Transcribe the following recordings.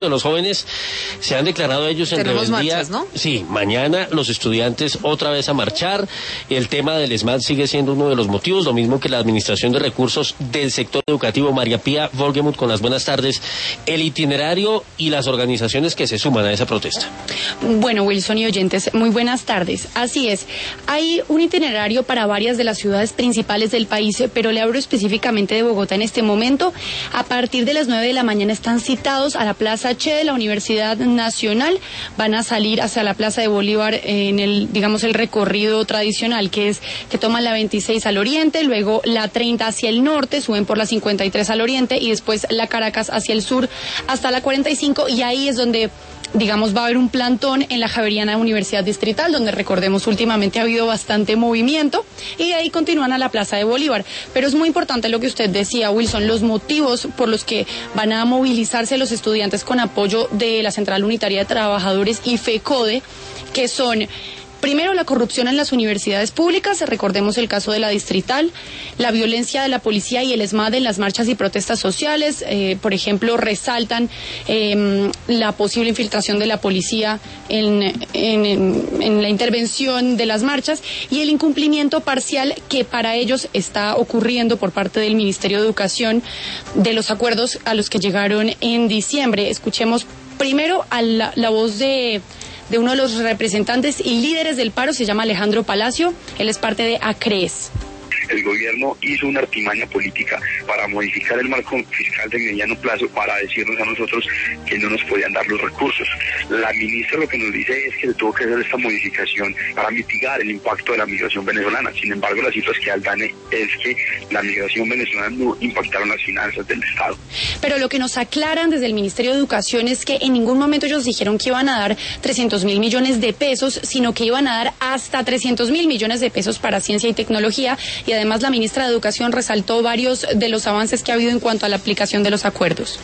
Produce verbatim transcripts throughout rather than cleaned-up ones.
de los jóvenes se han declarado ellos en Tenemos rebeldía. marchas, ¿no? Sí, mañana los estudiantes otra vez a marchar. El tema del ESMAD sigue siendo uno de los motivos, lo mismo que la administración de recursos del sector educativo. María Pía Volgemuth, con las buenas tardes. El itinerario y las organizaciones que se suman a esa protesta. Bueno, Wilson y oyentes, muy buenas tardes. Así es, hay un itinerario para varias de las ciudades principales del país, pero le hablo específicamente de Bogotá en este momento. A partir de las nueve de la mañana están citados a la Plaza Che de la Universidad Nacional, van a salir hacia la Plaza de Bolívar en el, digamos, el recorrido tradicional, que es que toman la veintiséis al oriente, luego la treinta hacia el norte, suben por la cincuenta y tres al oriente y después la Caracas hacia el sur hasta la cuarenta y cinco, y ahí es donde, digamos, va a haber un plantón en la Javeriana Universidad Distrital, donde recordemos últimamente ha habido bastante movimiento, y de ahí continúan a la Plaza de Bolívar. Pero es muy importante lo que usted decía, Wilson, los motivos por los que van a movilizarse los estudiantes con apoyo de la Central Unitaria de Trabajadores y FECODE, que son: primero, la corrupción en las universidades públicas, recordemos el caso de la Distrital, la violencia de la policía y el ESMAD en las marchas y protestas sociales, eh, por ejemplo, resaltan eh, la posible infiltración de la policía en, en, en la intervención de las marchas, y el incumplimiento parcial que para ellos está ocurriendo por parte del Ministerio de Educación de los acuerdos a los que llegaron en diciembre. Escuchemos primero a la, la voz de... de uno de los representantes y líderes del paro, se llama Alejandro Palacio, él es parte de ACREES. El gobierno hizo una artimaña política para modificar el marco fiscal de mediano plazo, para decirnos a nosotros que no nos podían dar los recursos. La ministra lo que nos dice es que se tuvo que hacer esta modificación para mitigar el impacto de la migración venezolana. Sin embargo, las cifras que dan es que la migración venezolana no impactaron las finanzas del Estado. Pero lo que nos aclaran desde el Ministerio de Educación es que en ningún momento ellos dijeron que iban a dar trescientos mil millones de pesos, sino que iban a dar hasta trescientos mil millones de pesos para ciencia y tecnología, y además la ministra de Educación resaltó varios de los avances que ha habido en cuanto a la aplicación de los acuerdos.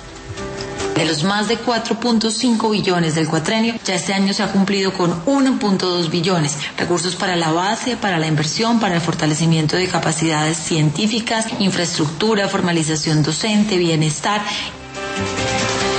De los más de cuatro punto cinco billones del cuatrenio, ya este año se ha cumplido con uno punto dos billones. Recursos para la base, para la inversión, para el fortalecimiento de capacidades científicas, infraestructura, formalización docente, bienestar